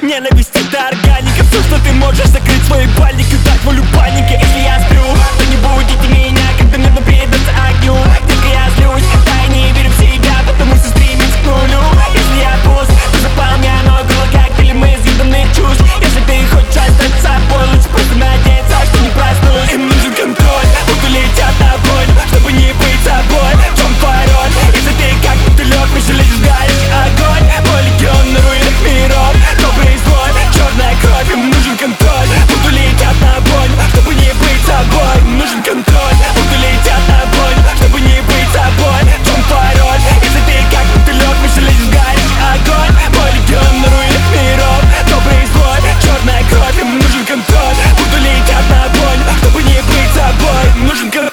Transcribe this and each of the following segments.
Ненависть — это органика. Все, что ты можешь, закрыть свой бальник и дать волю панике. Если я сплю, то не будете меня, когда мне предаться огню. Только я злюсь, когда я не верю в себя, потому что стремится к нулю. Если я пуст, то заполняй мой голод коктейлем из ебаных чувств. Если ты хочешь остаться собой, лучше просто надеяться, что не проснусь. Им нужен контроль, будто летят на боль, чтобы не быть собой. В чем твой роль? Если ты как мотылёк, еще лезешь в горящий огонь. Мой легион на руинах миров, добрый и злой, черная кровь. Им нужен контроль, будто летят на боль, чтобы не быть собой. Им нужен контроль, будто летят на боль, чтобы не быть собой. В чем твой роль? Если ты как мотылёк, еще лезешь в горящий огонь. Мой легион на руинах миров, добрый и злой, черная кровь. Им нужен контроль, будто летят на боль, чтобы не быть собой. Им нужен контроль.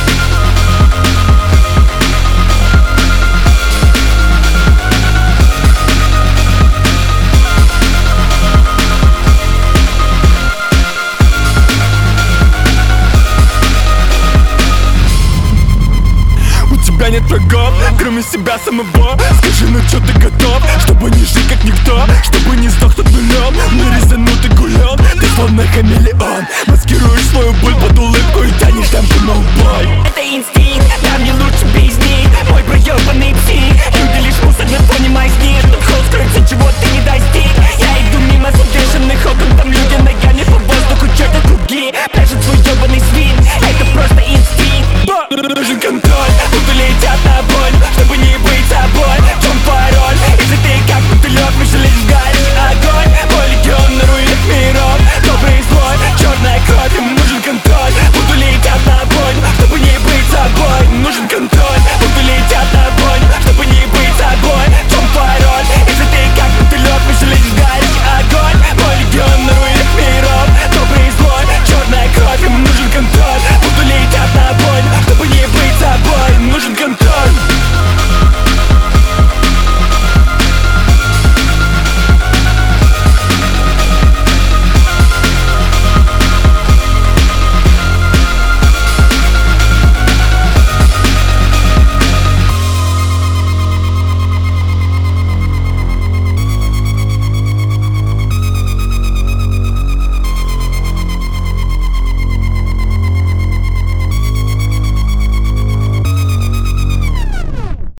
Нет врагов, кроме себя самого. Скажи, ну чё ты готов, чтобы не жить как никто, чтобы не сдох кто-то